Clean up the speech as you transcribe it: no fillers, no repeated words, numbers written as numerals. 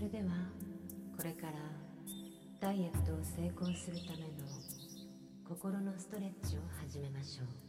れではこれからダイエットを成功するための心のストレッチを始めましょう。